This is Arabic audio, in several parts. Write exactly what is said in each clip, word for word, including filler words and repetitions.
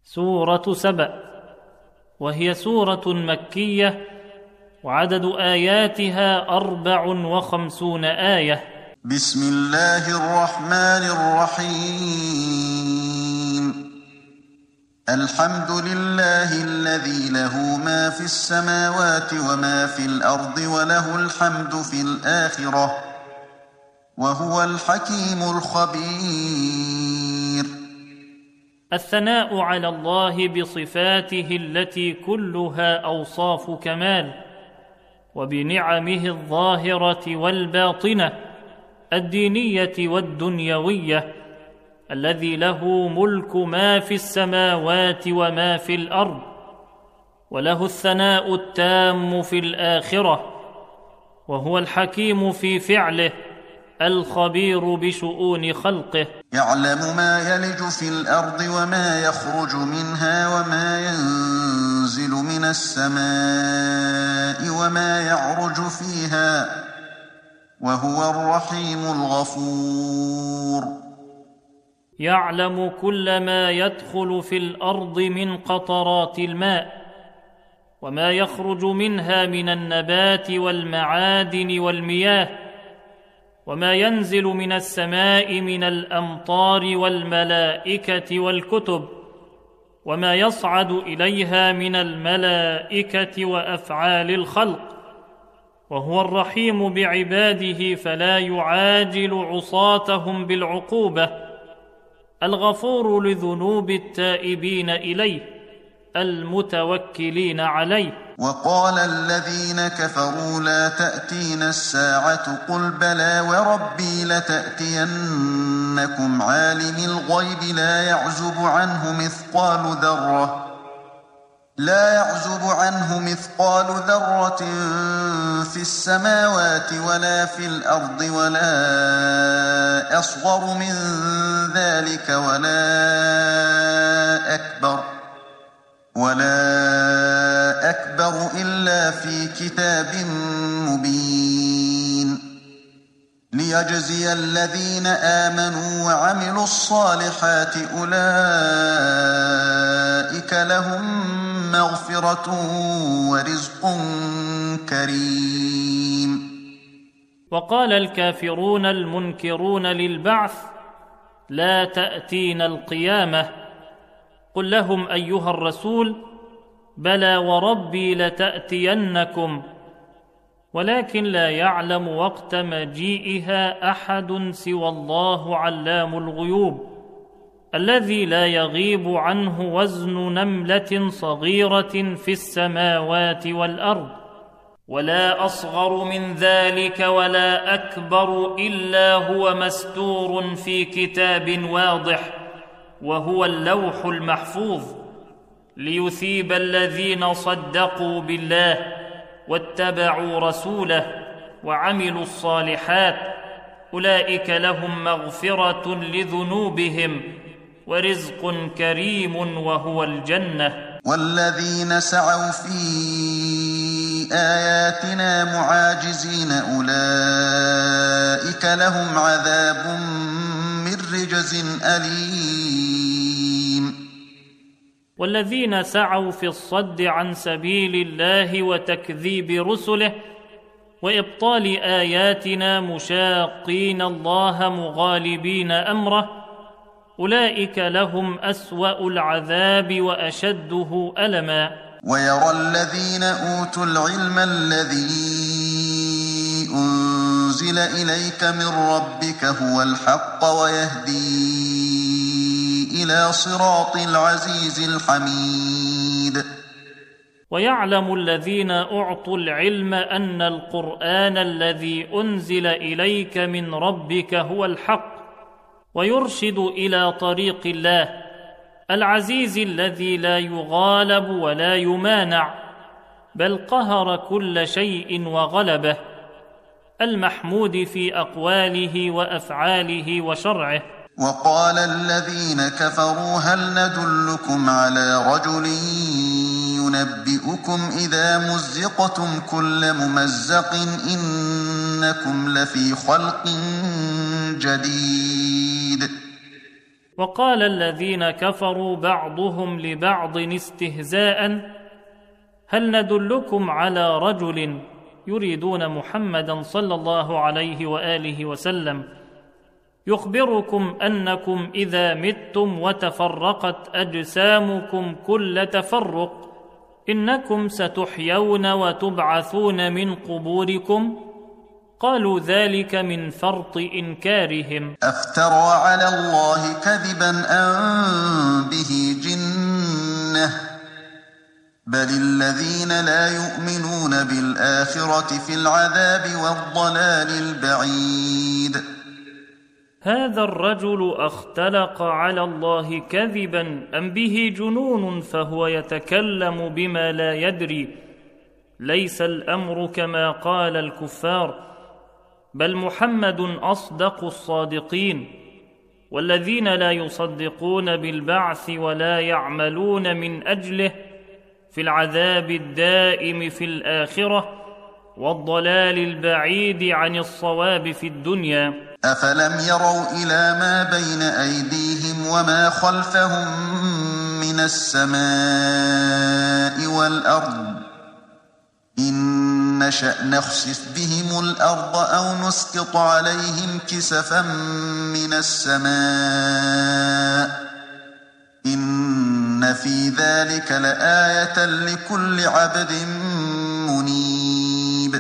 سورة سبأ، وهي سورة مكية، وعدد آياتها أربع وخمسون آية. بسم الله الرحمن الرحيم. الحمد لله الذي له ما في السماوات وما في الأرض وله الحمد في الآخرة وهو الحكيم الخبير. الثناء على الله بصفاته التي كلها أوصاف كمال، وبنعمه الظاهرة والباطنة الدينية والدنيوية، الذي له ملك ما في السماوات وما في الأرض، وله الثناء التام في الآخرة، وهو الحكيم في فعله الخبير بشؤون خلقه. يعلم ما يلج في الأرض وما يخرج منها وما ينزل من السماء وما يعرج فيها وهو الرحيم الغفور. يعلم كل ما يدخل في الأرض من قطرات الماء، وما يخرج منها من النبات والمعادن والمياه، وما ينزل من السماء من الأمطار والملائكة والكتب، وما يصعد إليها من الملائكة وأفعال الخلق، وهو الرحيم بعباده فلا يعاجل عصاتهم بالعقوبة، الغفور لذنوب التائبين إليه المتوكلين عليه. وقال الذين كفروا لا تأتينا الساعة قل بلى وربي لتأتينكم عالم الغيب لا يعزب عنه مثقال ذرة لا يعزب عنه مثقال ذرة في السماوات ولا في الأرض ولا أصغر من ذلك ولا أكبر ولا أكبر إلا في كتاب مبين، ليجزي الذين آمنوا وعملوا الصالحات أولئك لهم مغفرة ورزق كريم. وقال الكافرون المنكرون للبعث لا تأتينا القيامة، قل لهم أيها الرسول بلى وربي لتأتينكم، ولكن لا يعلم وقت مجيئها أحد سوى الله علام الغيوب، الذي لا يغيب عنه وزن نملة صغيرة في السماوات والأرض، ولا أصغر من ذلك ولا أكبر إلا هو مستور في كتاب واضح وهو اللوح المحفوظ، ليثيب الذين صدقوا بالله واتبعوا رسوله وعملوا الصالحات، أولئك لهم مغفرة لذنوبهم ورزق كريم وهو الجنة. والذين سعوا في آياتنا معاجزين أولئك لهم عذاب من رجز أليم. والذين سعوا في الصد عن سبيل الله وتكذيب رسله وإبطال آياتنا مشاقين الله مغالبين أمره، أولئك لهم أسوأ العذاب وأشده ألما. ويرى الذين أوتوا العلم الذي أنزل إليك من ربك هو الحق ويهدي إلى صراط العزيز الحميد. ويعلم الذين أعطوا العلم أن القرآن الذي أنزل إليك من ربك هو الحق، ويرشد إلى طريق الله العزيز الذي لا يغالب ولا يمانع، بل قهر كل شيء وغلبه، المحمود في أقواله وأفعاله وشرعه. وقال الذين كفروا هل ندلكم على رجل ينبئكم إذا مزقتم كل ممزق إنكم لفي خلق جديد. وقال الذين كفروا بعضهم لبعض استهزاء: هل ندلكم على رجل يريدون محمدا صلى الله عليه وآله وسلم يخبركم أنكم إذا متم وتفرقت أجسامكم كل تفرق إنكم ستحيون وتبعثون من قبوركم؟ قالوا ذلك من فرط إنكارهم. أفترى على الله كذبا أم به جنة بل الذين لا يؤمنون بالآخرة في العذاب والضلال البعيد. هذا الرجل أختلق على الله كذبا أم به جنون فهو يتكلم بما لا يدري؟ ليس الأمر كما قال الكفار، بل محمد أصدق الصادقين، والذين لا يصدقون بالبعث ولا يعملون من أجله في العذاب الدائم في الآخرة والضلال البعيد عن الصواب في الدنيا. أفلم يروا إلى ما بين أيديهم وما خلفهم من السماء والأرض إن نشأ نخسف بهم الأرض أو نسقط عليهم كسفا من السماء إن في ذلك لآية لكل عبد منيب.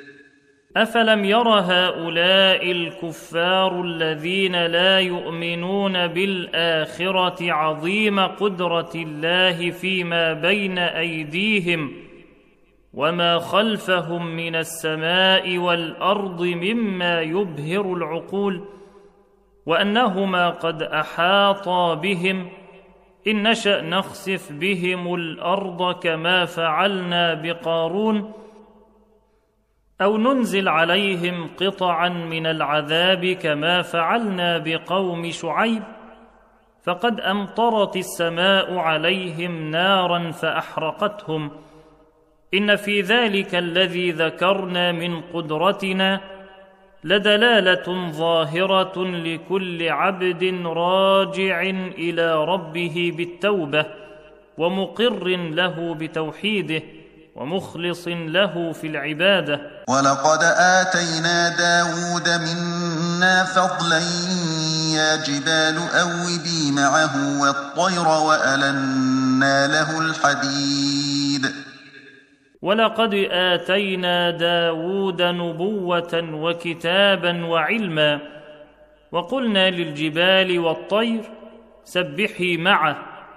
أفلم ير هؤلاء الكفار الذين لا يؤمنون بالآخرة عظيم قدرة الله فيما بين أيديهم وما خلفهم من السماء والأرض مما يبهر العقول، وأنهما قد أحاطا بهم إن نشأ نخسف بهم الأرض كما فعلنا بقارون أو ننزل عليهم قطعا من العذاب كما فعلنا بقوم شعيب فقد أمطرت السماء عليهم نارا فأحرقتهم إن في ذلك الذي ذكرنا من قدرتنا لدلالة ظاهرة لكل عبد راجع إلى ربه بالتوبة ومقر له بتوحيده ومخلص له في العبادة. ولقد آتينا داود منا فضلا يا جبال أوبي معه والطير وألنا له الحديد. ولقد آتينا داود نبوة وكتابا وعلما وقلنا للجبال والطير سبحي معه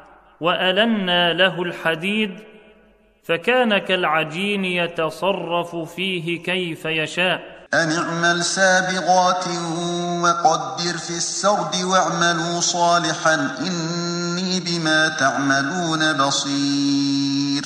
وألنا له الحديد فكان كالعجين يتصرف فيه كيف يشاء. أن اعمل سابغات وقدر في السرد واعملوا صالحا إني بما تعملون بصير.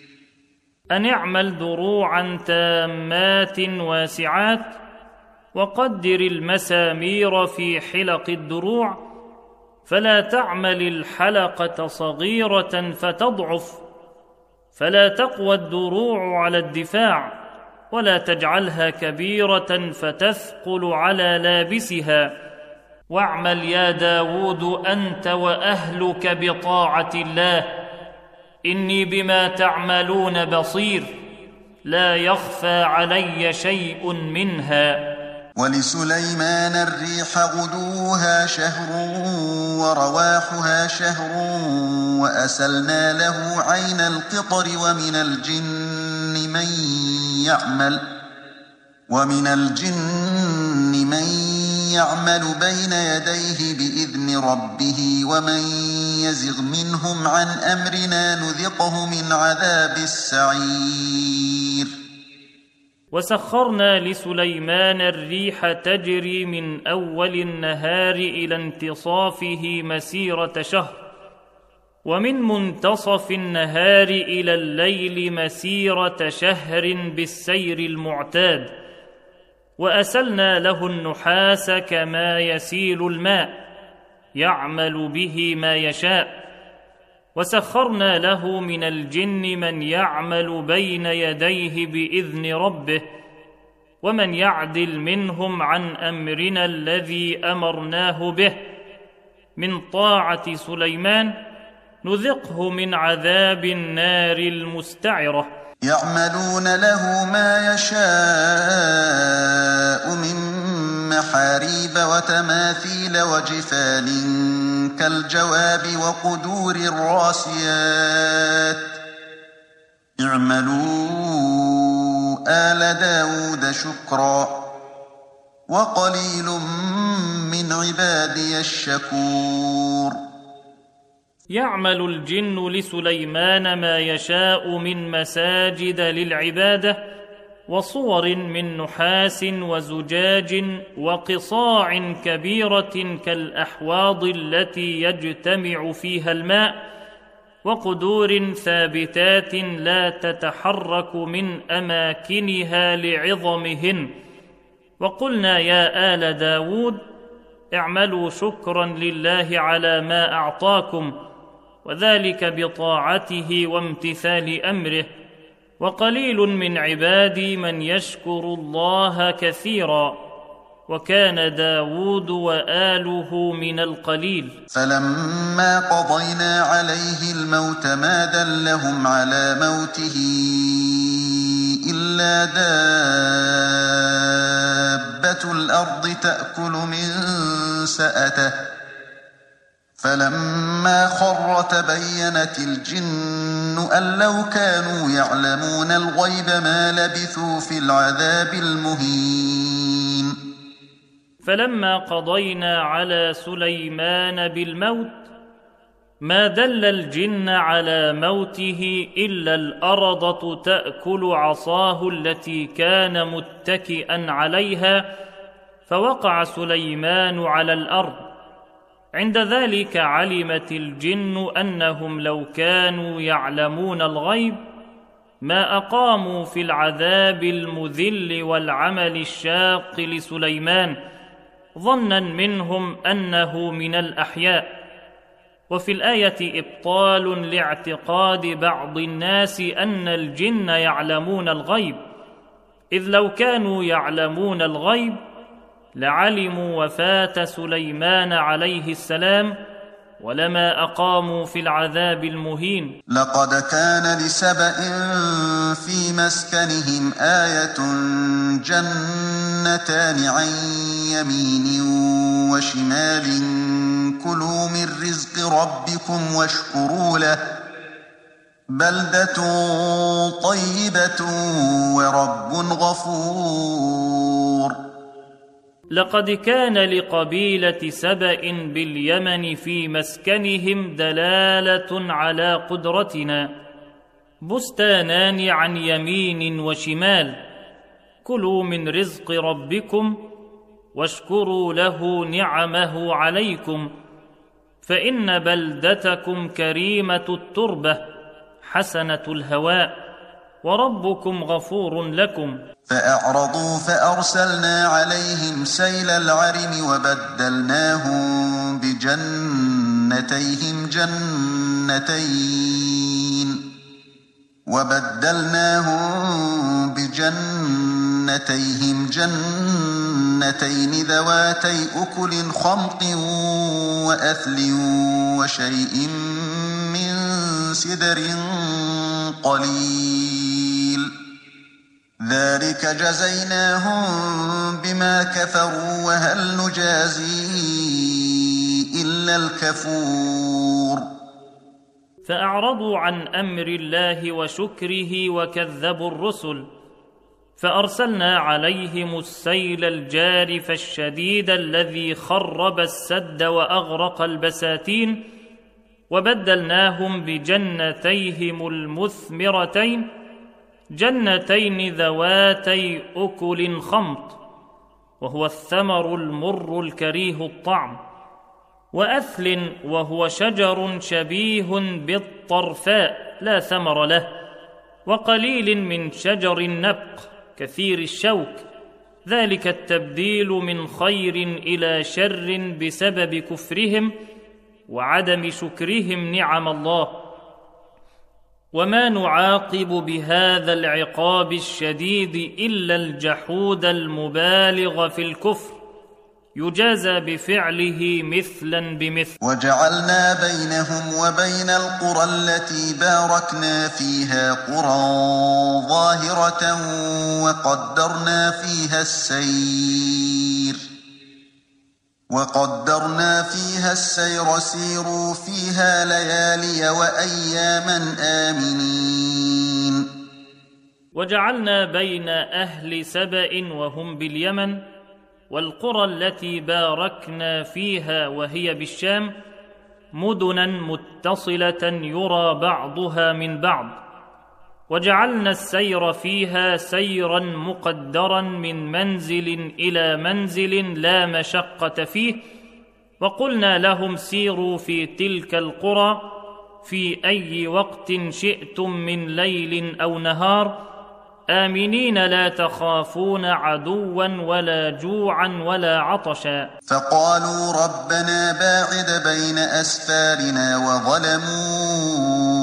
أن اعمل دروعا تامات واسعات وقدر المسامير في حلق الدروع فلا تعمل الحلقة صغيرة فتضعف فلا تقوى الدروع على الدفاع ولا تجعلها كبيرة فتثقل على لابسها. واعمل يا داود أنت وأهلك بطاعة الله إني بما تعملون بصير لا يخفى علي شيء منها. ولسليمان الريح غدوها شهر ورواحها شهر وأسلنا له عين القطر ومن الجن من يعمل ومن الجن من يعمل بين يديه بإذن ربه ومن يزغ منهم عن أمرنا نذقه من عذاب السعير. وسخرنا لسليمان الريح تجري من أول النهار إلى انتصافه مسيرة شهر ومن منتصف النهار إلى الليل مسيرة شهر بالسير المعتاد. وأسلنا له النحاس كما يسيل الماء يعمل به ما يشاء. وسخرنا له من الجن من يعمل بين يديه بإذن ربه ومن يعدل منهم عن أمرنا الذي أمرناه به من طاعة سليمان نذقه من عذاب النار المستعرة. يعملون له ما يشاء من محاريب وتماثيل وجفان كالجواب وقدور الراسيات. اعملوا آل داود شكرا وقليل من عبادي الشكور. يعمل الجن لسليمان ما يشاء من مساجد للعبادة وصور من نحاس وزجاج وقصاع كبيرة كالأحواض التي يجتمع فيها الماء وقدور ثابتات لا تتحرك من أماكنها لعظمهن. وقلنا يا آل داود اعملوا شكرا لله على ما أعطاكم، وذلك بطاعته وامتثال أمره، وقليل من عبادي من يشكر الله كثيرا، وكان داود وآله من القليل. فلما قضينا عليه الموت ما دلهم على موته إلا دابة الأرض تأكل من سأته فلما خر تبينت الجن أن لو كانوا يعلمون الغيب ما لبثوا في العذاب المهين. فلما قضينا على سليمان بالموت ما دل الجن على موته إلا الأرضة تأكل عصاه التي كان متكئا عليها، فوقع سليمان على الأرض. عند ذلك علمت الجن أنهم لو كانوا يعلمون الغيب ما أقاموا في العذاب المذل والعمل الشاق لسليمان، ظنا منهم أنه من الأحياء. وفي الآية إبطال لاعتقاد بعض الناس أن الجن يعلمون الغيب، إذ لو كانوا يعلمون الغيب لعلموا وفاة سليمان عليه السلام ولما أقاموا في العذاب المهين. لقد كان لسبأ في مسكنهم آية جنتان عن يمين وشمال كلوا من رزق ربكم واشكروا له بلدة طيبة ورب غفور. لقد كان لقبيلة سبأ باليمن في مسكنهم دلالة على قدرتنا، بستانان عن يمين وشمال كلوا من رزق ربكم واشكروا له نعمه عليكم، فإن بلدتكم كريمة التربة حسنة الهواء وربكم غفور لكم. فأعرضوا فأرسلنا عليهم سيل العرم وبدلناهم بجنتيهم جنتين وبدلناهم بجنتيهم جنتين ذواتي أكل خمط وأثل وشيء من سدر قليل، ذلك جزيناهم بما كفروا وهل نجازي إلا الكفور. فأعرضوا عن أمر الله وشكره وكذبوا الرسل، فأرسلنا عليهم السيل الجارف الشديد الذي خرب السد وأغرق البساتين، وبدلناهم بجنتيهم المثمرتين جنتين ذواتي أكل خمط وهو الثمر المر الكريه الطعم، وأثل وهو شجر شبيه بالطرفاء لا ثمر له، وقليل من شجر النبق كثير الشوك، ذلك التبديل من خير إلى شر بسبب كفرهم وعدم شكرهم نعم الله. وما نعاقب بهذا العقاب الشديد إلا الجحود المبالغ في الكفر، يجازى بفعله مثلا بمثل. وجعلنا بينهم وبين القرى التي باركنا فيها قرى ظاهرة وقدرنا فيها السير وقدرنا فيها السير سيروا فيها ليالي وأياما آمنين. وجعلنا بين أهل سبأ وهم باليمن والقرى التي باركنا فيها وهي بالشام مدنا متصلة يرى بعضها من بعض، وجعلنا السير فيها سيرا مقدرا من منزل إلى منزل لا مشقة فيه، وقلنا لهم سيروا في تلك القرى في أي وقت شئتم من ليل أو نهار آمنين لا تخافون عدوا ولا جوعا ولا عطشا. فقالوا ربنا باعد بين أسفارنا وظلموا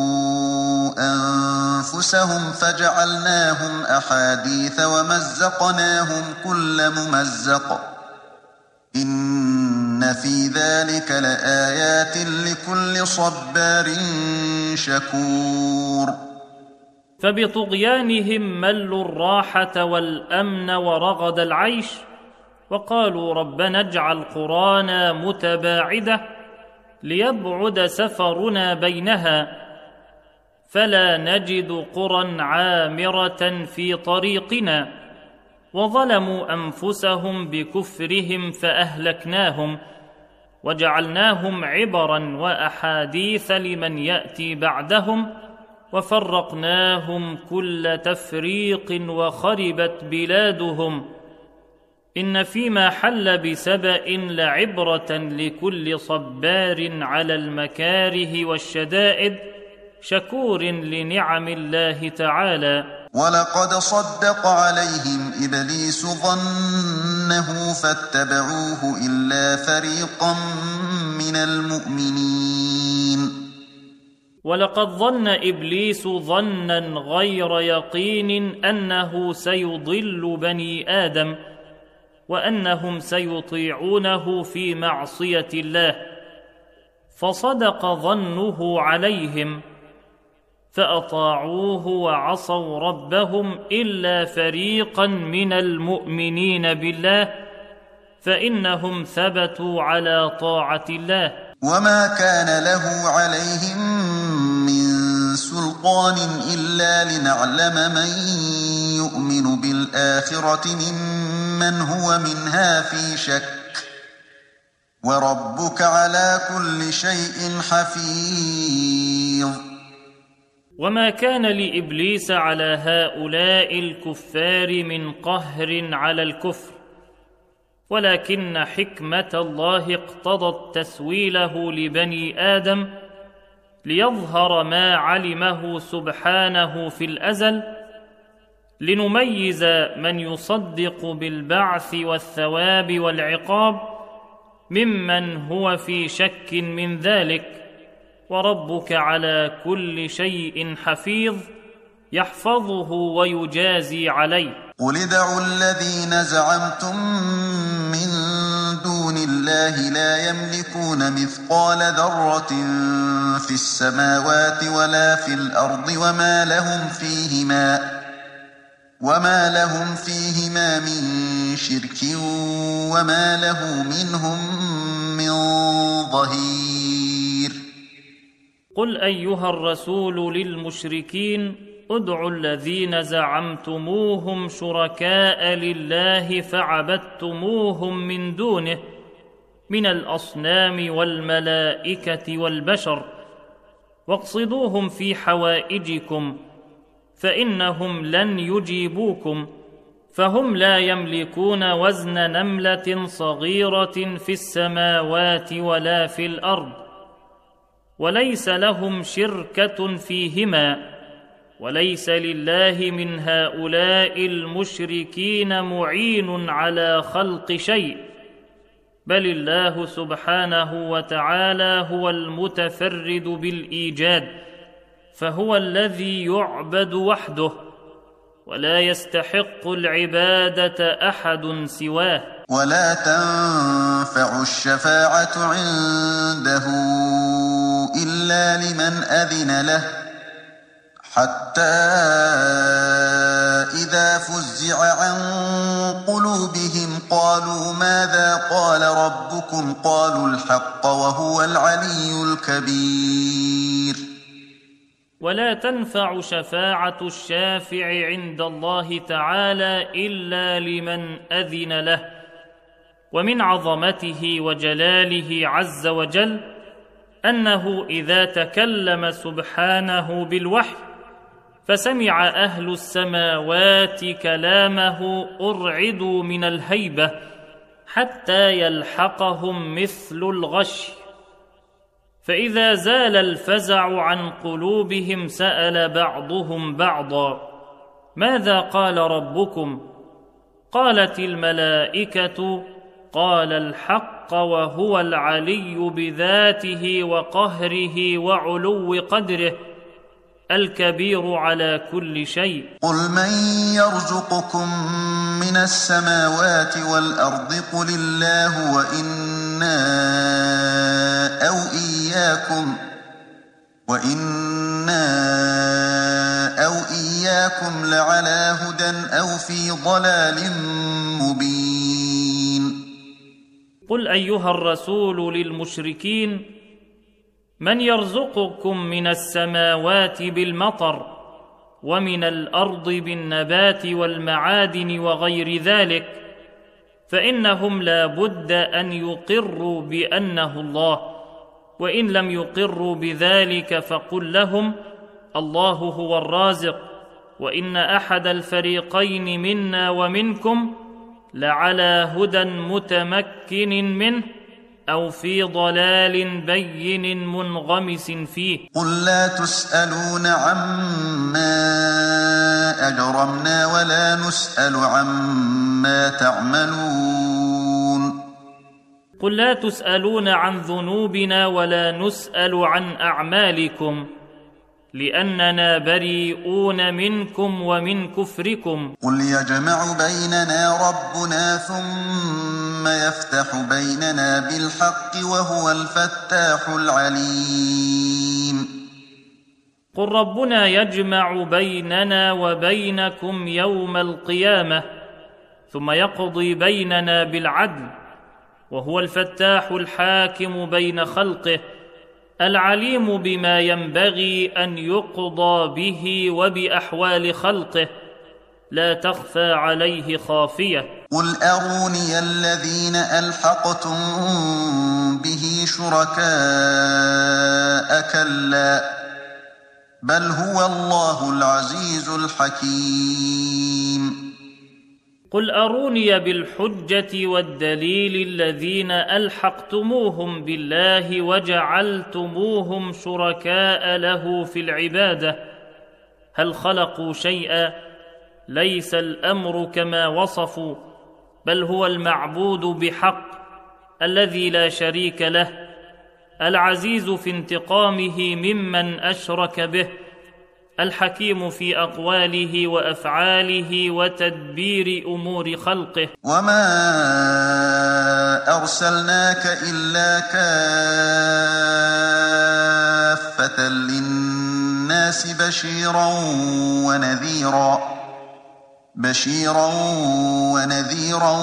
أنفسهم فجعلناهم أحاديث ومزقناهم كل ممزق إن في ذلك لآيات لكل صبار شكور. فبطغيانهم ملوا الراحة والأمن ورغد العيش، وقالوا ربنا اجعل قرانا متباعدة ليبعد سفرنا بينها، فلا نجد قرى عامرة في طريقنا، وظلموا أنفسهم بكفرهم فأهلكناهم وجعلناهم عبرا وأحاديث لمن يأتي بعدهم، وفرقناهم كل تفريق وخربت بلادهم. إن فيما حل بسبأ لعبرة لكل صبار على المكاره والشدائد شكور لنعم الله تعالى. ولقد صدق عليهم إبليس ظنه فاتبعوه إلا فريقا من المؤمنين. ولقد ظن إبليس ظنا غير يقين أنه سيضل بني آدم وأنهم سيطيعونه في معصية الله، فصدق ظنه عليهم فأطاعوه وعصوا ربهم إلا فريقا من المؤمنين بالله، فإنهم ثبتوا على طاعة الله. وما كان له عليهم من سلطان إلا لنعلم من يؤمن بالآخرة ممن هو منها في شك، وربك على كل شيء حفيظ. وما كان لإبليس على هؤلاء الكفار من قهر على الكفر، ولكن حكمة الله اقتضت تسويله لبني آدم ليظهر ما علمه سبحانه في الأزل، لنميز من يصدق بالبعث والثواب والعقاب ممن هو في شك من ذلك، وربك على كل شيء حفيظ يحفظه ويجازي عليه. قل ادعوا الذين زعمتم من دون الله لا يملكون مثقال ذرة في السماوات ولا في الأرض وما لهم فيهما وما لهم فيهما من شرك وما له منهم من ظهير. قل أيها الرسول للمشركين ادعوا الذين زعمتموهم شركاء لله فعبدتموهم من دونه من الأصنام والملائكة والبشر، واقصدوهم في حوائجكم فإنهم لن يجيبوكم، فهم لا يملكون وزن نملة صغيرة في السماوات ولا في الأرض، وليس لهم شركة فيهما، وليس لله من هؤلاء المشركين معين على خلق شيء، بل الله سبحانه وتعالى هو المتفرد بالإيجاد، فهو الذي يعبد وحده ولا يستحق العبادة أحد سواه. ولا تنفع تنفع الشفاعة عنده إلا لمن أذن له حتى إذا فزع عن قلوبهم قالوا ماذا قال ربكم قالوا الحق وهو العلي الكبير. ولا تنفع شفاعة الشافع عند الله تعالى إلا لمن أذن له. ومن عظمته وجلاله عز وجل أنه إذا تكلم سبحانه بالوحي فسمع أهل السماوات كلامه أرعدوا من الهيبة حتى يلحقهم مثل الغش، فإذا زال الفزع عن قلوبهم سأل بعضهم بعضا ماذا قال ربكم؟ قالت الملائكة قال الحق وهو العلي بذاته وقهره وعلو قدره الكبير على كل شيء. قل من يرزقكم من السماوات والأرض قل الله وإنا أو إياكم وإنا أو إياكم لعلى هدى أو في ضلال مبين. قل أيها الرسول للمشركين من يرزقكم من السماوات بالمطر ومن الأرض بالنبات والمعادن وغير ذلك، فإنهم لا بد أن يقروا بأنه الله، وإن لم يقروا بذلك فقل لهم الله هو الرازق، وإن أحد الفريقين منا ومنكم لعلى هدى متمكن منه أو في ضلال بين منغمس فيه. قل لا تسألون عما أجرمنا ولا نسأل عما تعملون. قل لا تسألون عن ذنوبنا ولا نسأل عن أعمالكم لأننا بريئون منكم ومن كفركم. قل يجمع بيننا ربنا ثم يفتح بيننا بالحق وهو الفتاح العليم. قل ربنا يجمع بيننا وبينكم يوم القيامة ثم يقضي بيننا بالعدل وهو الفتاح الحاكم بين خلقه العليم بما ينبغي أن يقضى به وبأحوال خلقه لا تخفى عليه خافية. قل أروني الذين ألحقتم به شركاء كلا بل هو الله العزيز الحكيم. قل أروني بالحجة والدليل الذين ألحقتموهم بالله وجعلتموهم شركاء له في العبادة، هل خلقوا شيئا؟ ليس الأمر كما وصفوا، بل هو المعبود بحق الذي لا شريك له، العزيز في انتقامه ممن أشرك به، الحكيم في أقواله وأفعاله وتدبير أمور خلقه. وما أرسلناك إلا كافة للناس بشيرا ونذيرا بشيرا ونذيرا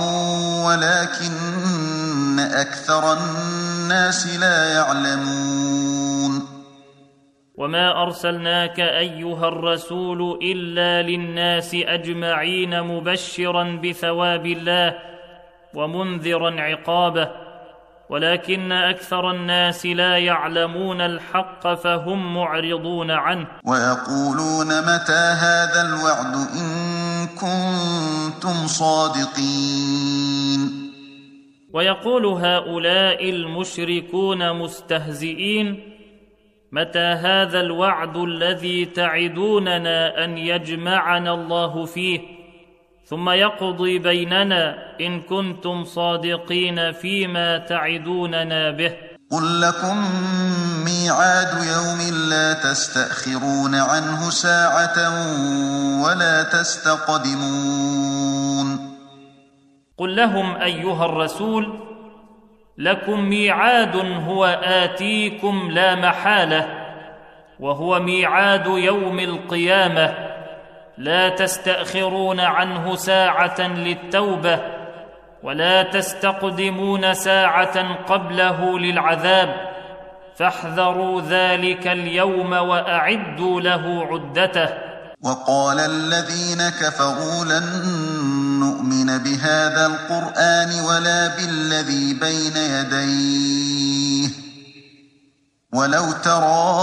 ولكن أكثر الناس لا يعلمون. وما أرسلناك أيها الرسول إلا للناس أجمعين مبشرا بثواب الله ومنذرا عقابه، ولكن أكثر الناس لا يعلمون الحق فهم معرضون عنه. ويقولون متى هذا الوعد إن كنتم صادقين. ويقول هؤلاء المشركون مستهزئين متى هذا الوعد الذي تعدوننا أن يجمعنا الله فيه ثم يقضي بيننا إن كنتم صادقين فيما تعدوننا به. قل لكم ميعاد يوم لا تستأخرون عنه ساعة ولا تستقدمون. قل لهم أيها الرسول لكم ميعاد هو آتيكم لا محالة، وهو ميعاد يوم القيامة، لا تستأخرون عنه ساعة للتوبة ولا تستقدمون ساعة قبله للعذاب، فاحذروا ذلك اليوم وأعدوا له عدته. وقال الذين كفروا لن نؤمن بهذا القرآن ولا بالذي بين يديه ولو ترى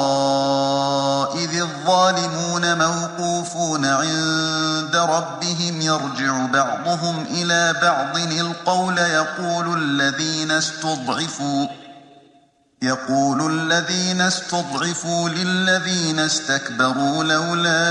إذ الظالمون موقوفون عند ربهم يرجع بعضهم إلى بعض القول يقول الذين استضعفوا يقول الذين استضعفوا للذين استكبروا لولا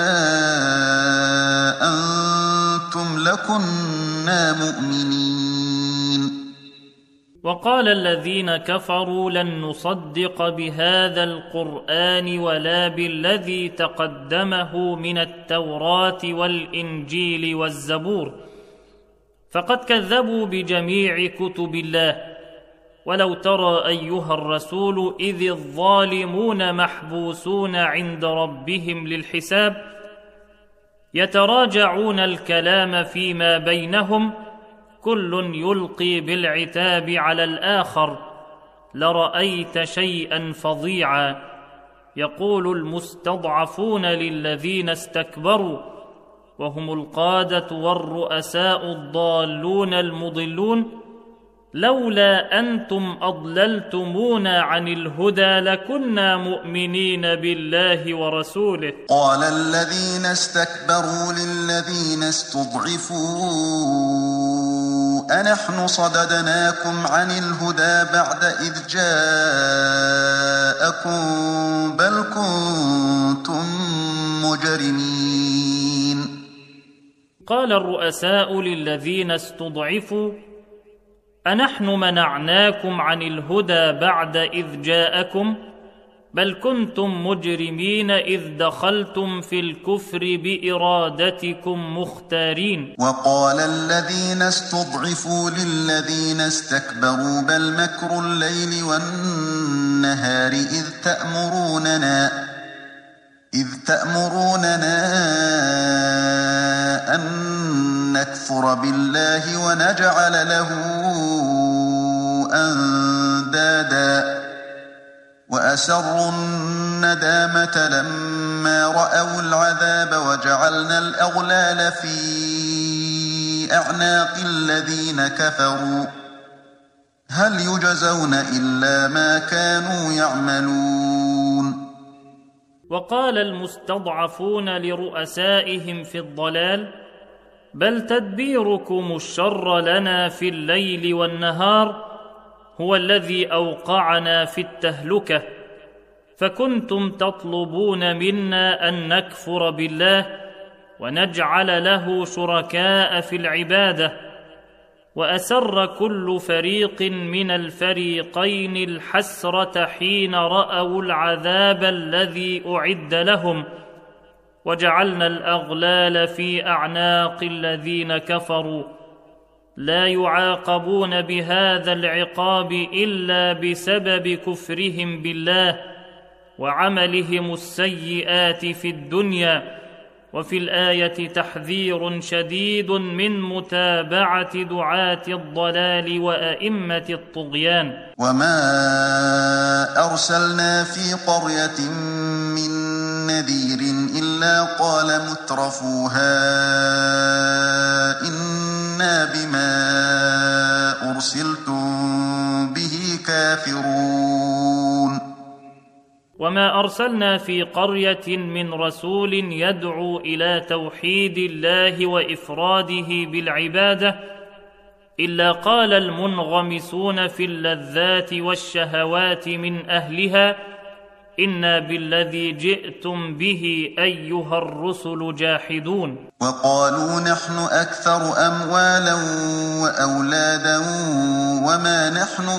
أنتم لكنا مؤمنين. وقال الذين كفروا لن نصدق بهذا القرآن ولا بالذي تقدمه من التوراة والإنجيل والزبور، فقد كذبوا بجميع كتب الله. ولو ترى أيها الرسول إذ الظالمون محبوسون عند ربهم للحساب يتراجعون الكلام فيما بينهم كل يلقي بالعتاب على الآخر لرأيت شيئا فظيعا. يقول المستضعفون للذين استكبروا وهم القادة والرؤساء الضالون المضلون لولا أنتم أضللتمونا عن الهدى لكنا مؤمنين بالله ورسوله. قال الذين استكبروا للذين استضعفوا أنحن صددناكم عن الهدى بعد إذ جاءكم بل كنتم مجرمين. قال الرؤساء للذين استضعفوا أنحن منعناكم عن الهدى بعد إذ جاءكم بل كنتم مجرمين إذ دخلتم في الكفر بإرادتكم مختارين. وقال الذين استضعفوا للذين استكبروا بل مكر الليل والنهار إذ تأمروننا إذ تأمروننا أن نكفر بالله ونجعل له أندادا وأسروا الندامة لما رأوا العذاب وجعلنا الأغلال في أعناق الذين كفروا هل يجزون إلا ما كانوا يعملون. وقال المستضعفون لرؤسائهم في الضلال بل تدبيركم الشر لنا في الليل والنهار هو الذي أوقعنا في التهلكة، فكنتم تطلبون منا أن نكفر بالله ونجعل له شركاء في العبادة. وأسر كل فريق من الفريقين الحسرة حين رأوا العذاب الذي أعد لهم وجعلنا الأغلال في أعناق الذين كفروا لا يعاقبون بهذا العقاب إلا بسبب كفرهم بالله وعملهم السيئات في الدنيا. وفي الآية تحذير شديد من متابعة دعاة الضلال وأئمة الطغيان. وما أرسلنا في قرية من نذير إلا قال مترفوها إنا بما أرسلتم به كافرون. وما أرسلنا في قرية من رسول يدعو إلى توحيد الله وإفراده بالعبادة إلا قال المنغمسون في اللذات والشهوات من أهلها إنا بالذي جئتم به أيها الرسل جاحدون. وقالوا نحن أكثر أموالا وأولادا وما نحن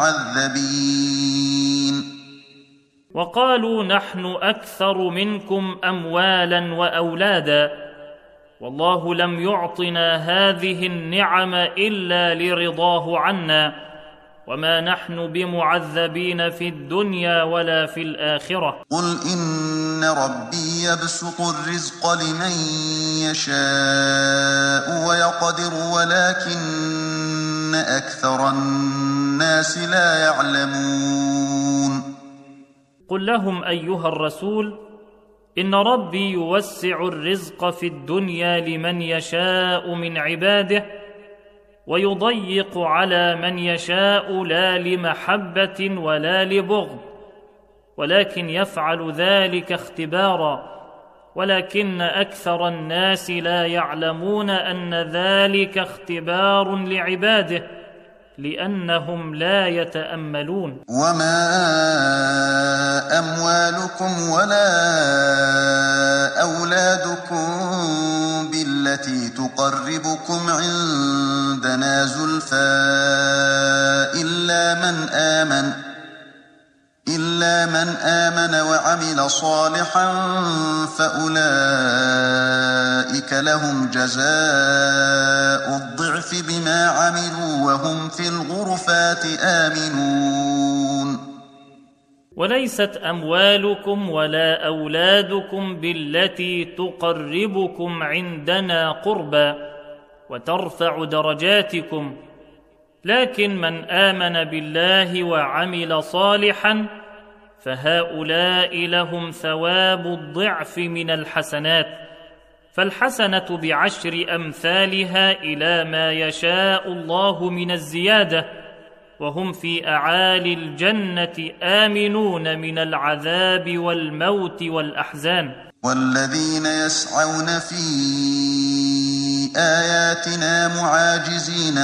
بمعذبين. وقالوا نحن أكثر منكم أموالا وأولادا والله لم يعطنا هذه النعم إلا لرضاه عنا وما نحن بمعذبين في الدنيا ولا في الآخرة. قل إن ربي يبسط الرزق لمن يشاء ويقدر ولكن أكثر الناس لا يعلمون. قل لهم أيها الرسول إن ربي يوسع الرزق في الدنيا لمن يشاء من عباده ويضيق على من يشاء لا لمحبة ولا لبغض، ولكن يفعل ذلك اختبارا، ولكن أكثر الناس لا يعلمون أن ذلك اختبار لعباده لأنهم لا يتأملون. وما أموالكم ولا أولادكم بالتي تقربكم عندنا زلفى إلا من آمن إلا من آمن وعمل صالحا فأولئك لهم جزاء الضعف بما عملوا وهم في الغرفات آمنون. وليست أموالكم ولا أولادكم بالتي تقربكم عندنا قربا وترفع درجاتكم، لكن من آمن بالله وعمل صالحا فهؤلاء لهم ثواب الضعف من الحسنات، فالحسنة بعشر أمثالها إلى ما يشاء الله من الزيادة، وهم في أعالي الجنة آمنون من العذاب والموت والأحزان. والذين يسعون في آياتنا معاجزين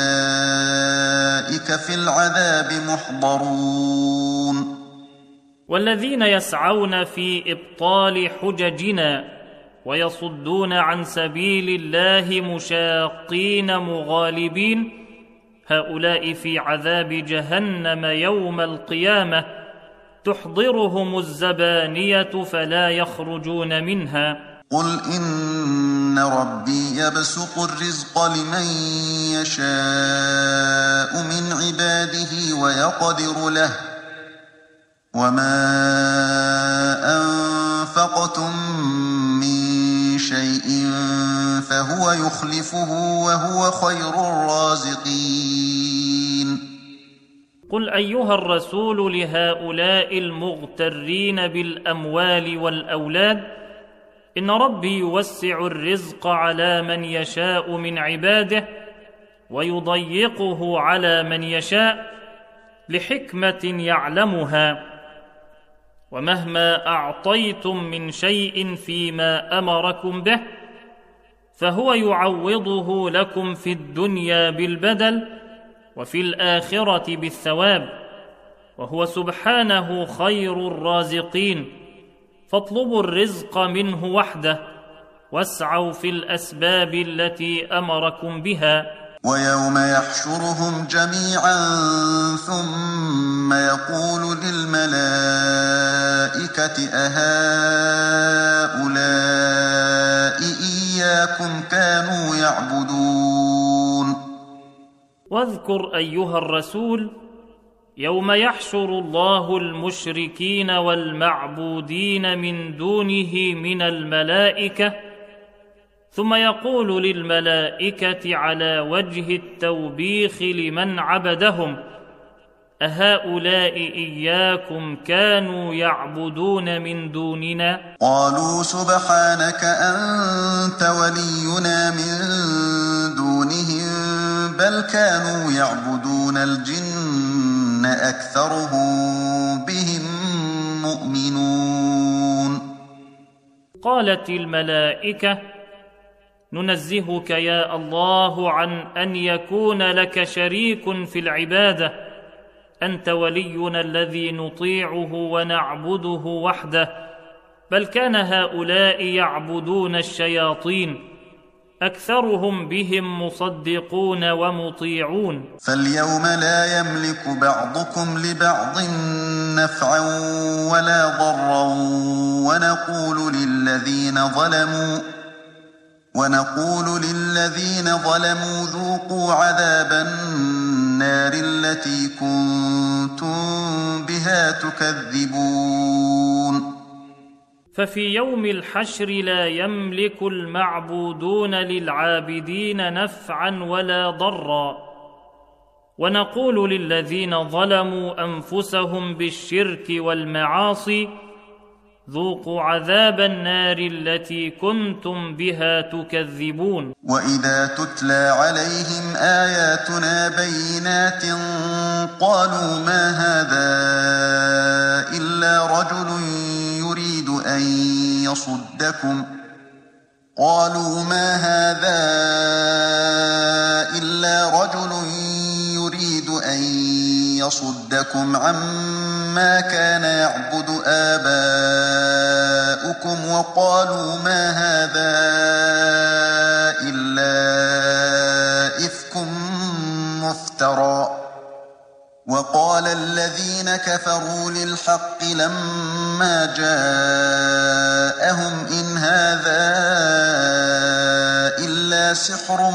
أولئك في العذاب محضرون. والذين يسعون في إبطال حججنا ويصدون عن سبيل الله مشاقين مغالبين هؤلاء في عذاب جهنم يوم القيامة تحضرهم الزبانية فلا يخرجون منها. قل إن ربي يبسط الرزق لمن يشاء من عباده ويقدر له وما أنفقتم من شيء فهو يخلفه وهو خير الرازقين. قل أيها الرسول لهؤلاء المغترين بالأموال والأولاد إن ربي يوسع الرزق على من يشاء من عباده ويضيقه على من يشاء لحكمة يعلمها، ومهما أعطيتم من شيء فيما أمركم به فهو يعوضه لكم في الدنيا بالبدل وفي الآخرة بالثواب، وهو سبحانه خير الرازقين، فاطلبوا الرزق منه وحده واسعوا في الأسباب التي أمركم بها. ويوم يحشرهم جميعا ثم يقول للملائكة أهؤلاء إياكم كانوا يعبدون. واذكر أيها الرسول يوم يحشر الله المشركين والمعبودين من دونه من الملائكة ثم يقول للملائكة على وجه التوبيخ لمن عبدهم أهؤلاء إياكم كانوا يعبدون من دوننا؟ قالوا سبحانك أنت ولينا من دونهم بل كانوا يعبدون الجن أكثرهم بهم مؤمنون. قالت الملائكة ننزهك يا الله عن أن يكون لك شريك في العبادة، أنت ولينا الذي نطيعه ونعبده وحده، بل كان هؤلاء يعبدون الشياطين أكثرهم بهم مصدقون ومطيعون. فاليوم لا يملك بعضكم لبعض نفعا ولا ضرا ونقول للذين ظلموا ونقول للذين ظلموا ذوقوا عذاب النار التي كنتم بها تكذبون. ففي يوم الحشر لا يملك المعبودون للعابدين نفعا ولا ضرا، ونقول للذين ظلموا أنفسهم بالشرك والمعاصي ذوقوا عذاب النار التي كنتم بها تكذبون. وإذا تتلى عليهم آياتنا بينات قالوا ما هذا إلا رجل يريد أن يصدكم قالوا ما هذا إلا رجل يريد أن يصدكم عما كان يعبد آباؤكم وقالوا ما هذا إلا إفك مفترى. وقال الذين كفروا للحق لما جاءهم إن هذا إلا سحر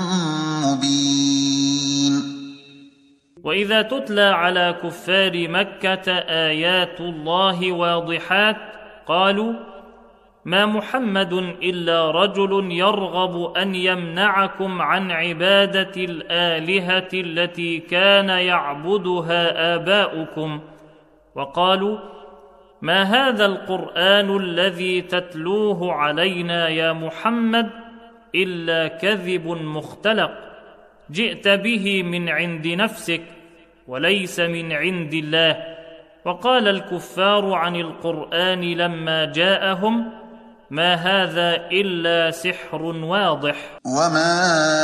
مبين. وإذا تتلى على كفار مكة آيات الله واضحات قالوا ما محمد إلا رجل يرغب أن يمنعكم عن عبادة الآلهة التي كان يعبدها آباؤكم، وقالوا ما هذا القرآن الذي تتلوه علينا يا محمد إلا كذب مختلق جئت به من عند نفسك وليس من عند الله. وقال الكفار عن القرآن لما جاءهم ما هذا إلا سحر واضح. وما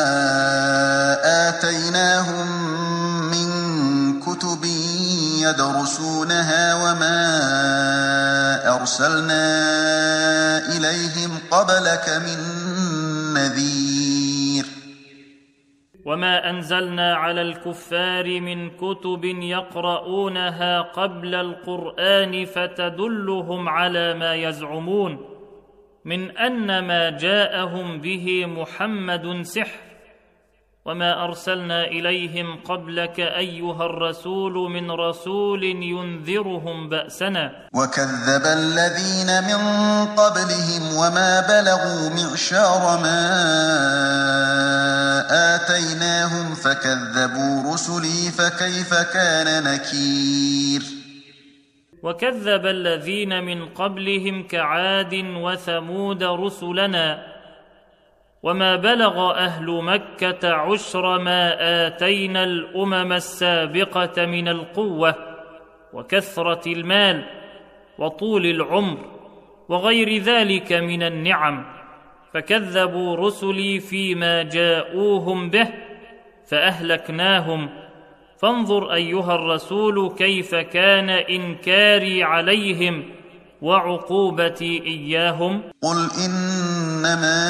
آتيناهم من كتب يدرسونها وما أرسلنا إليهم قبلك من نذير. وما أنزلنا على الكفار من كتب يقرؤونها قبل القرآن فتدلهم على ما يزعمون من أن ما جاءهم به محمد سحر، وما أرسلنا إليهم قبلك أيها الرسول من رسول ينذرهم بأسنا. وكذب الذين من قبلهم وما بلغوا معشار ما آتيناهم فكذبوا رسلي فكيف كان نكير. وكذب الذين من قبلهم كعاد وثمود رسلنا وما بلغ أهل مكة عشر ما آتينا الأمم السابقة من القوة وكثرة المال وطول العمر وغير ذلك من النعم، فكذبوا رسلي فيما جاءوهم به فأهلكناهم. فانظر أيها الرسول كيف كان إنكاري عليهم وعقوبتي إياهم. قل إنما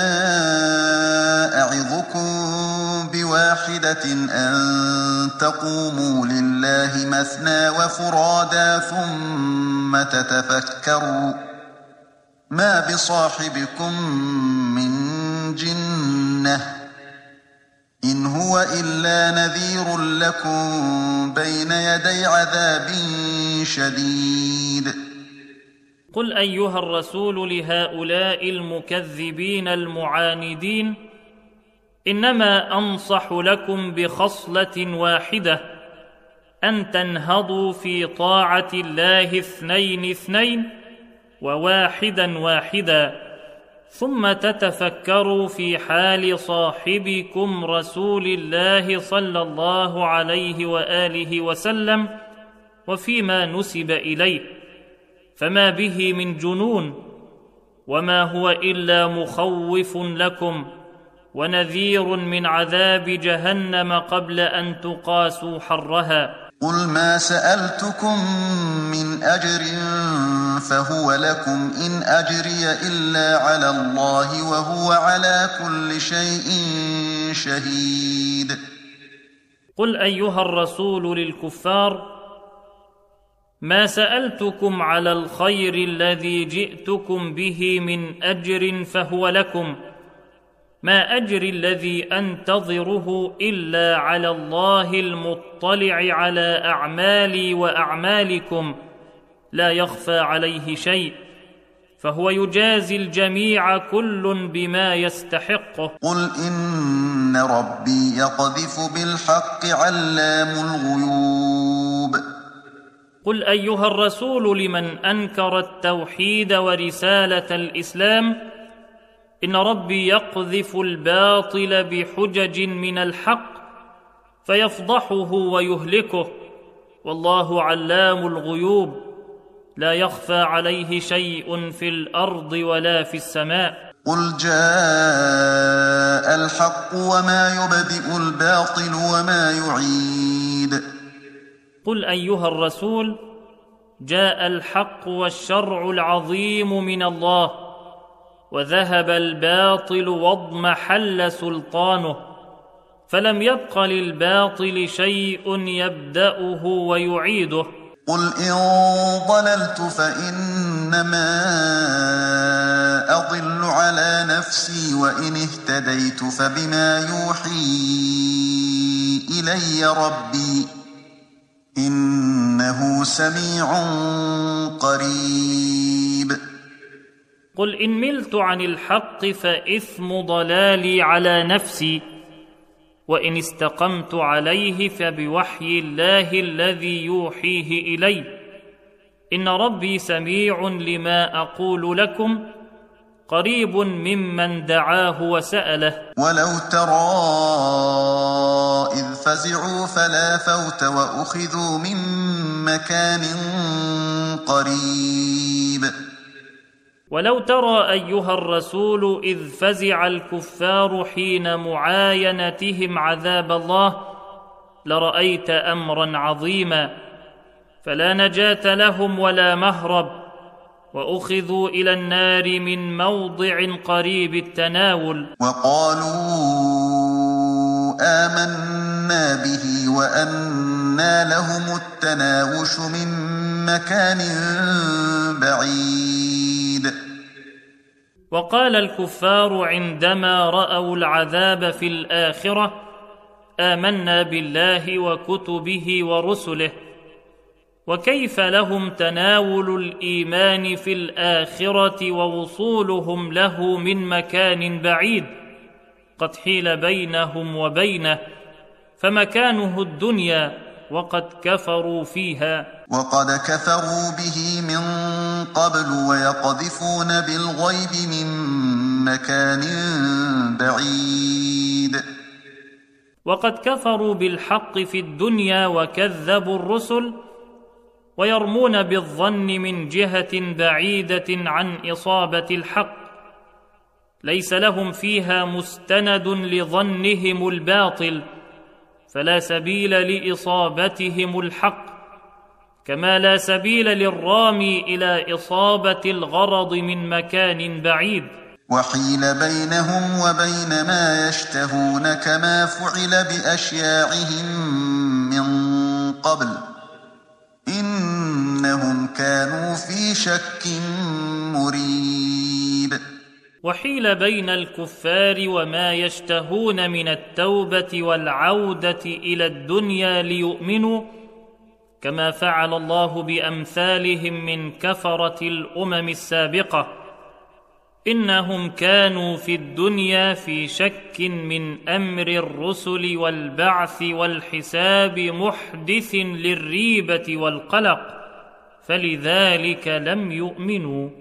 أعظكم بواحدة أن تقوموا لله مثنى وفرادا ثم تتفكروا ما بصاحبكم من جنة إن هو إلا نذير لكم بين يدي عذاب شديد. قل أيها الرسول لهؤلاء المكذبين المعاندين إنما أنصح لكم بخصلة واحدة أن تنهضوا في طاعة الله اثنين اثنين وواحدا واحدا، ثم تتفكروا في حال صاحبكم رسول الله صلى الله عليه وآله وسلم وفيما نسب إليه، فما به من جنون وما هو إلا مخوف لكم ونذير من عذاب جهنم قبل أن تقاسوا حرها. قل ما سألتكم من أجر فهو لكم إن أجري إلا على الله وهو على كل شيء شهيد. قل أيها الرسول للكفار ما سألتكم على الخير الذي جئتكم به من أجر فهو لكم ما أجري الذي أنتظره إلا على الله المطلع على أعمالي وأعمالكم لا يخفى عليه شيء، فهو يجازي الجميع كل بما يستحقه. قل إن ربي يقذف بالحق علام الغيوب. قل أيها الرسول لمن أنكر التوحيد ورسالة الإسلام: إن ربي يقذف الباطل بحجج من الحق فيفضحه ويهلكه، والله علام الغيوب لا يخفى عليه شيء في الأرض ولا في السماء. قل جاء الحق وما يبدئ الباطل وما يعيد. قل أيها الرسول: جاء الحق والشرع العظيم من الله، وذهب الباطل واضمحل سلطانه، فلم يبق للباطل شيء يبدأه ويعيده. قل إن ضللت فإنما أضل على نفسي وإن اهتديت فبما يوحي إلي ربي إنه سميع قريب. قل إن ملت عن الحق فإثم ضلالي على نفسي، وإن استقمت عليه فبوحي الله الذي يوحيه إلي، إن ربي سميع لما أقول لكم قريب ممن دعاه وسأله. ولو ترى إذ فزعوا فلا فوت وأخذوا من مكان قريب. ولو ترى أيها الرسول إذ فزع الكفار حين معاينتهم عذاب الله لرأيت أمرا عظيما، فلا نجاة لهم ولا مهرب، وأخذوا إلى النار من موضع قريب التناول. وقالوا آمنا به وأنى لهم التناوش من مكان بعيد. وقال الكفار عندما رأوا العذاب في الآخرة: آمنا بالله وكتبه ورسله، وكيف لهم تناول الإيمان في الآخرة ووصولهم له من مكان بعيد قد حيل بينهم وبينه، فمكانه الدنيا وقد كفروا فيها. وقد كفروا به من قبل ويقذفون بالغيب من مكان بعيد. وقد كفروا بالحق في الدنيا وكذبوا الرسل، ويرمون بالظن من جهة بعيدة عن إصابة الحق، ليس لهم فيها مستند لظنهم الباطل، فلا سبيل لإصابتهم الحق، كما لا سبيل للرامي إلى إصابة الغرض من مكان بعيد. وحيل بينهم وبين ما يشتهون كما فعل بأشياعهم من قبل إنهم كانوا في شك مريب. وحيل بين الكفار وما يشتهون من التوبة والعودة إلى الدنيا ليؤمنوا، كما فعل الله بأمثالهم من كفرة الأمم السابقة. إنهم كانوا في الدنيا في شك من أمر الرسل والبعث والحساب محدث للريبة والقلق، فلذلك لم يؤمنوا.